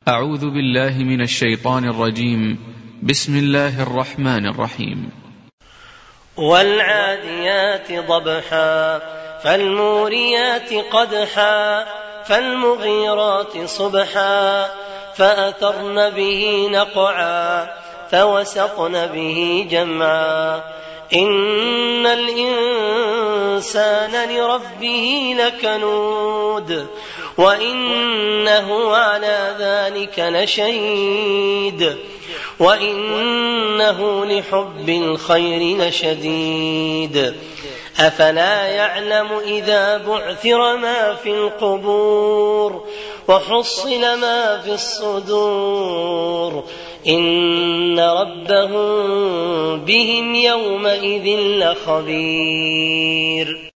أعوذ بالله من الشيطان الرجيم. بسم الله الرحمن الرحيم. والعاديات ضبحا فالموريات قدحا فالمغيرات صبحا فأثرن به نقعا فوسطن به جمعا إن الإنسان لربه لكنود وإنه على ذلك لشهيد وإنه لحب الخير لشديد أفلا يعلم إذا بعثر ما في القبور وحصل ما في الصدور إن ربهم بهم يومئذ لخبير.